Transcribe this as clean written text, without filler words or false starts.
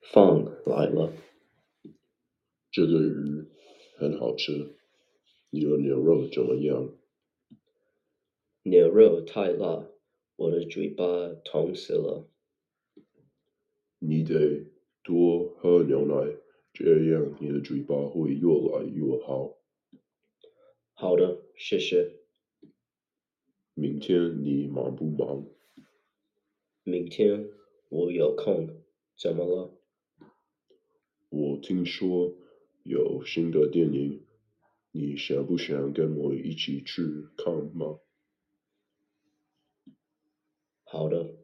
饭来了。 这个鱼很好吃，你的牛肉怎么样？ 牛肉太辣，我的嘴巴痛死了。 你得多喝牛奶，这样你的嘴巴会越来越好。 好的，谢谢。 明天你忙不忙？ 明天我有空，怎么了？ 我听说有新的电影，你想不想跟我一起去看吗？ 好的。